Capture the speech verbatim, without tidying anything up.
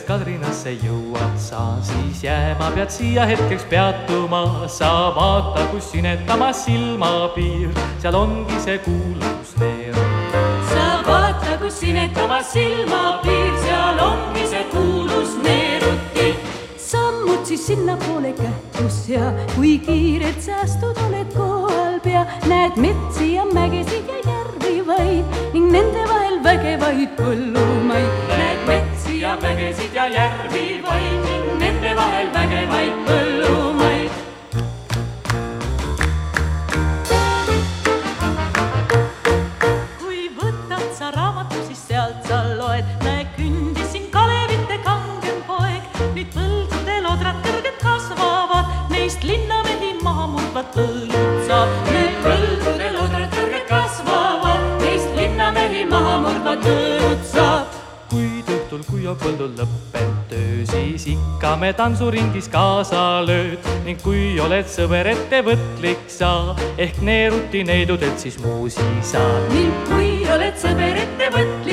Kadrinasse jõuad sa, siis jääma pead siia hetkeks peatuma. Sa vaata, kus sinetamas silmapiir, seal ongi see kuulus neeruti. Sa vaata, kus sinetamas silmapiir, seal ongi see kuulus neeruti. Sammud siis sinna poole kähtus ja kui kiired säästud oled kohal pea, näed metsi ja mägesid ja järvi vaid ning nende vahel vägevaid põllumaid. Näed metsi ja mägesid ja järvi vaid ning nende vahel vägevaid põllumaid. Kui võtad sa raamatu, siis sealt sa loed, näe kündisin Kalevite kangem poeg. Nüüd põldudel odrad kõrged kasvavad, neist linnamehi maha murdvad põllud saab. Nüüd põldudel odrad kõrged kasvavad, neist linnamehi maha murdvad põllud saab. Kuid õhtul, kui on põldul lõppenud töö, siis ikka me tantsuringis kaasa lööd. Ning kui oled sõber ettevõtlik sa, ehk neeruti neidudelt siis muusi saad. Ning kui oled sõber ettevõtlik